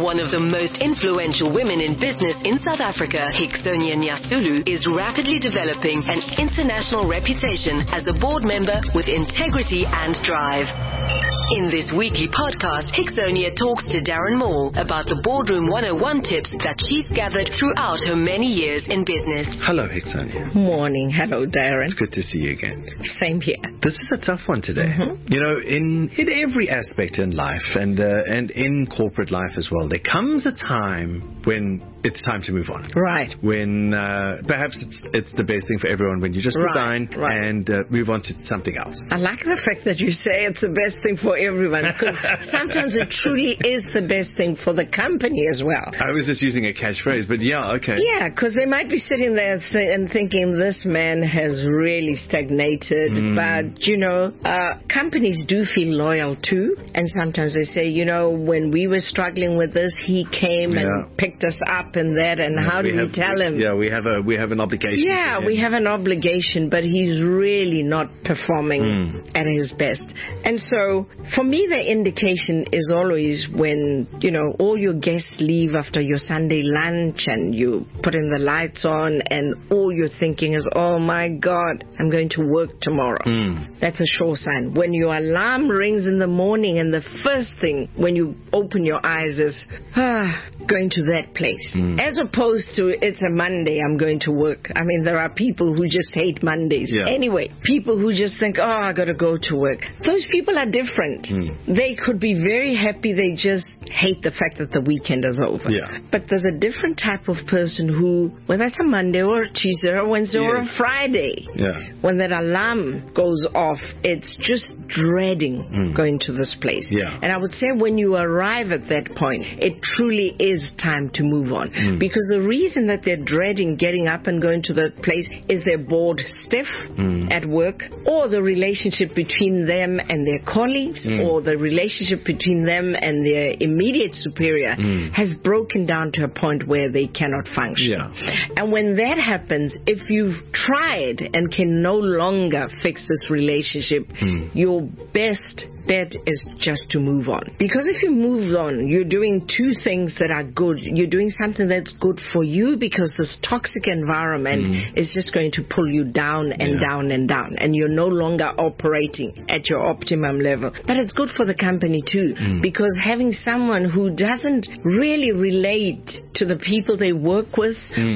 One of the most influential women in business in South Africa, Hixonia Nyasulu, is rapidly developing an international reputation as a board member with integrity and drive. In this weekly podcast, Hixonia talks to Darren Moore about the Boardroom 101 tips that she's gathered throughout her many years in business. Hello, Hixonia. Morning. Hello, Darren. It's good to see you again. Same here. This is a tough one today. You know, in every aspect in life and in corporate life as well, there comes a time when it's time to move on. Right. When perhaps it's the best thing for everyone when you just resign and move on to something else. I like the fact that you say it's the best thing for everyone, because sometimes it truly is the best thing for the company as well. I was just using a catchphrase, but yeah, okay. Yeah, because they might be sitting there and thinking this man has really stagnated. But, you know, companies do feel loyal too. And sometimes they say, you know, when we were struggling with this, he came and picked us up and that. And how do we tell him? Yeah, we have an obligation. Yeah, we have an obligation, but he's really not performing at his best. And so, for me, the indication is always when, you know, all your guests leave after your Sunday lunch and you put in the lights on and all you're thinking is, oh my God, I'm going to work tomorrow. That's a sure sign. When your alarm rings in the morning and the first thing when you open your eyes is, going to that place. As opposed to, it's a Monday, I'm going to work. I mean, there are people who just hate Mondays. Yeah. Anyway, people who just think, oh, I got to go to work. Those people are different. They could be very happy. They just hate the fact that the weekend is over. Yeah. But there's a different type of person who, whether it's a Monday or a Tuesday or a Wednesday or a Friday, when that alarm goes off, it's just dreading going to this place. Yeah. And I would say when you arrive at that point, it truly is time to move on. Because the reason that they're dreading getting up and going to that place is they're bored stiff at work, or the relationship between them and their colleagues, or the relationship between them and their immediate superior has broken down to a point where they cannot function. And when that happens, if you've tried and can no longer fix this relationship, your best bet is just to move on. Because if you move on, you're doing two things that are good. You're doing something that's good for you, because this toxic environment is just going to pull you down and down and down, and you're no longer operating at your optimum level. But it's good for the company too, because having someone who doesn't really relate to the people they work with,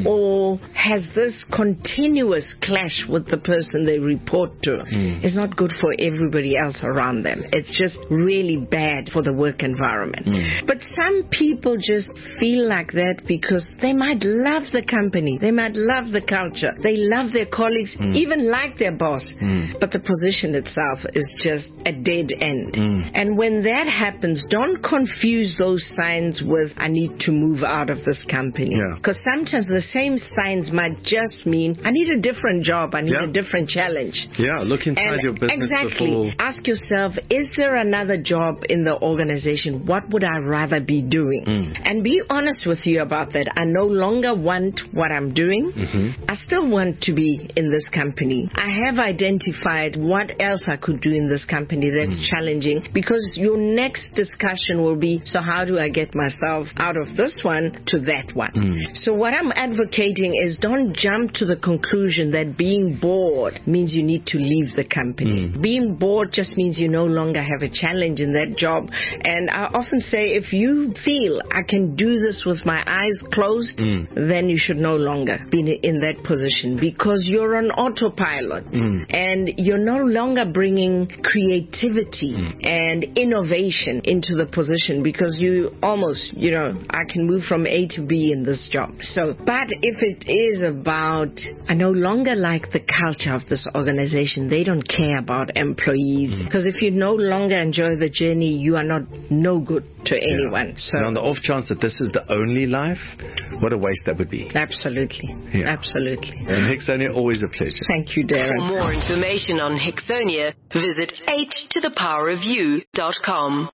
or has this continuous clash with the person they report to, is not good for everybody else around them. It's just really bad for the work environment. But some people just feel like that because they might love the company, they might love the culture, they love their colleagues, even like their boss, but the position itself is just a dead end. And when that happens, don't confuse those signs with, I need to move out of this company. Because sometimes the same signs might just mean, I need a different job, I need a different challenge. Look inside your business. Exactly. Ask yourself, is there another job in the organization? What would I rather be doing? And be honest with you about that. I no longer want what I'm doing. I still want to be in this company. I have identified what else I could do in this company that's challenging, because your next discussion will be, so how do I get myself out of this one to that one? So what I'm advocating is, don't jump to the conclusion that being bored means you need to leave the company. Being bored just means you no longer have a challenge in that job. And I often say, if you feel I can do this with my eyes closed, then you should no longer be in that position, because you're on autopilot and you're no longer bringing creativity and innovation into the position, because you almost, you know, I can move from A to B in this job. So, but if it is about, I no longer like the culture of this organization, they don't care about employees, because if you no longer enjoy the journey, you are not no good to anyone. So, and on the off chance that this is the only life, what a waste that would be. Absolutely. Absolutely. And Hixonia, always a pleasure. Thank you, Darren. For more information on Hixonia, visit h2thepowerofyou.com.